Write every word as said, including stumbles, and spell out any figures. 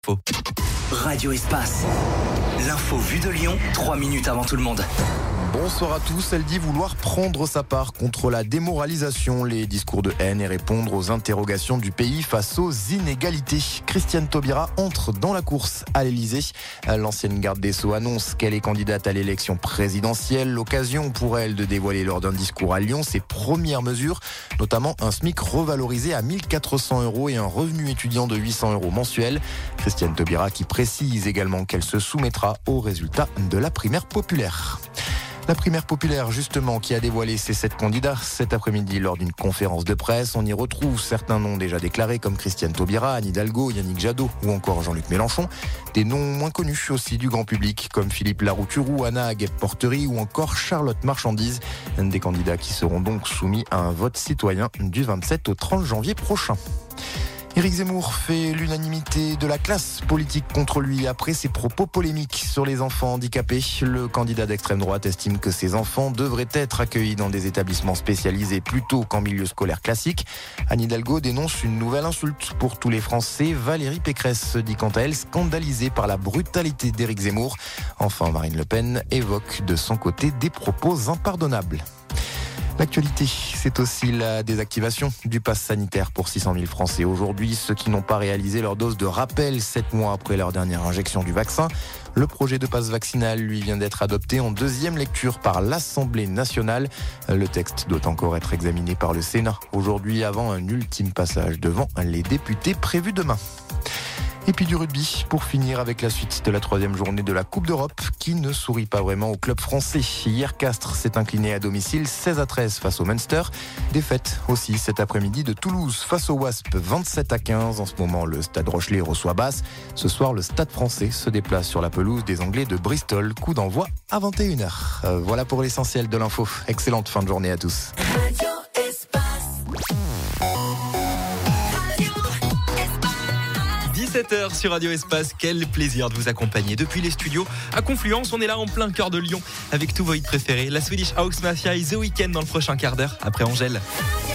Faux. Radio Espace. L'info vue de Lyon, trois minutes avant tout le monde. Bonsoir à tous. Elle dit vouloir prendre sa part contre la démoralisation, les discours de haine et répondre aux interrogations du pays face aux inégalités. Christiane Taubira entre dans la course à l'Elysée. L'ancienne garde des Sceaux annonce qu'elle est candidate à l'élection présidentielle. L'occasion pour elle de dévoiler lors d'un discours à Lyon ses premières mesures, notamment un SMIC revalorisé à mille quatre cents euros et un revenu étudiant de huit cents euros mensuels. Christiane Taubira qui précise également qu'elle se soumettra aux résultats de la primaire populaire. La primaire populaire, justement, qui a dévoilé ses sept candidats cet après-midi lors d'une conférence de presse. On y retrouve certains noms déjà déclarés comme Christiane Taubira, Anne Hidalgo, Yannick Jadot ou encore Jean-Luc Mélenchon. Des noms moins connus aussi du grand public comme Philippe Larouturou, Anna Aguet-Porterie ou encore Charlotte Marchandise. Des candidats qui seront donc soumis à un vote citoyen du vingt-sept au trente janvier prochain. Éric Zemmour fait l'unanimité de la classe politique contre lui après ses propos polémiques sur les enfants handicapés. Le candidat d'extrême droite estime que ces enfants devraient être accueillis dans des établissements spécialisés plutôt qu'en milieu scolaire classique. Anne Hidalgo dénonce une nouvelle insulte pour tous les Français. Valérie Pécresse se dit quant à elle scandalisée par la brutalité d'Éric Zemmour. Enfin, Marine Le Pen évoque de son côté des propos impardonnables. L'actualité, c'est aussi la désactivation du pass sanitaire pour six cent mille Français. Aujourd'hui, ceux qui n'ont pas réalisé leur dose de rappel sept mois après leur dernière injection du vaccin. Le projet de passe vaccinal, lui, vient d'être adopté en deuxième lecture par l'Assemblée nationale. Le texte doit encore être examiné par le Sénat aujourd'hui avant un ultime passage devant les députés prévu demain. Et puis du rugby, pour finir avec la suite de la troisième journée de la Coupe d'Europe, qui ne sourit pas vraiment au club français. Hier, Castres s'est incliné à domicile seize à treize face au Munster. Défaite aussi cet après-midi de Toulouse face au Wasp vingt-sept à quinze. En ce moment, le Stade Rochelais reçoit Basse. Ce soir, le Stade français se déplace sur la pelouse des Anglais de Bristol. Coup d'envoi à vingt et une heures. Euh, voilà pour l'essentiel de l'info. Excellente fin de journée à tous. Radio Espace. dix-sept heures sur Radio Espace, quel plaisir de vous accompagner depuis les studios à Confluence. On est là en plein cœur de Lyon avec tous vos hits préférés, la Swedish House Mafia et The Weeknd dans le prochain quart d'heure après Angèle.